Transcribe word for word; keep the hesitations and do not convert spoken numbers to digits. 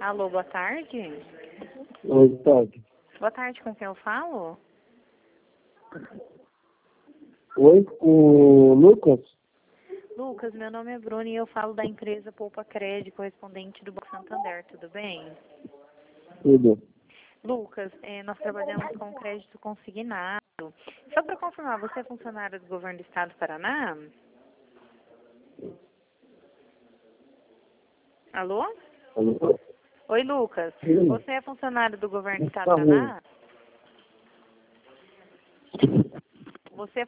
Alô, boa tarde. Oi, tarde. Boa tarde, com quem eu falo? Oi, o Lucas? Lucas, meu nome é Bruno e eu falo da empresa Poupa Crédito, correspondente do Banco Santander, tudo bem? Tudo. Lucas, eh, nós trabalhamos com crédito consignado. Só para confirmar, você é funcionário do governo do estado do Paraná? Alô? Alô? Oi, Lucas. Sim. Você é funcionário do governo do estado Tá do ruim. Paraná? Você é